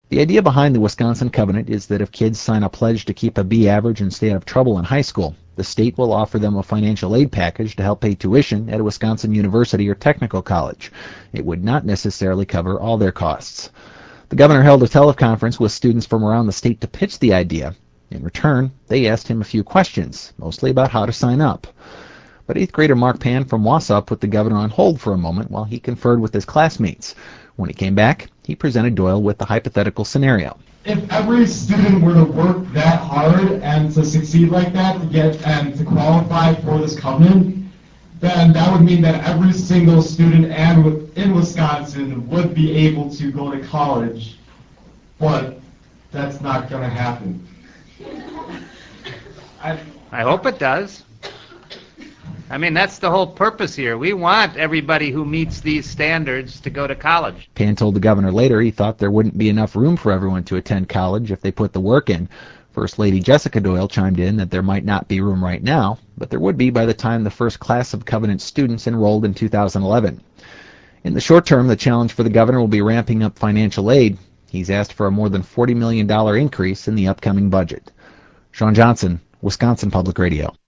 The idea behind the Wisconsin Covenant is that if kids sign a pledge to keep a B average and stay out of trouble in high school, the state will offer them a financial aid package to help pay tuition at a Wisconsin university or technical college. It would not necessarily cover all their costs. The governor held a teleconference with students from around the state to pitch the idea. In return, they asked him a few questions, mostly about how to sign up. But 8th grader Mark Pan from Wausau put the governor on hold for a moment while he conferred with his classmates. When he came back, he presented Doyle with the hypothetical scenario. If every student were to work that hard and to succeed like that to get and to qualify for this covenant, then that would mean that every single student in Wisconsin would be able to go to college, but that's not going to happen. I hope it does. I mean, that's the whole purpose here. We want everybody who meets these standards to go to college. Pan told the governor later he thought there wouldn't be enough room for everyone to attend college if they put the work in. First Lady Jessica Doyle chimed in that there might not be room right now, but there would be by the time the first class of Covenant students enrolled in 2011. In the short term, the challenge for the governor will be ramping up financial aid. He's asked for a more than $40 million increase in the upcoming budget. Sean Johnson, Wisconsin Public Radio.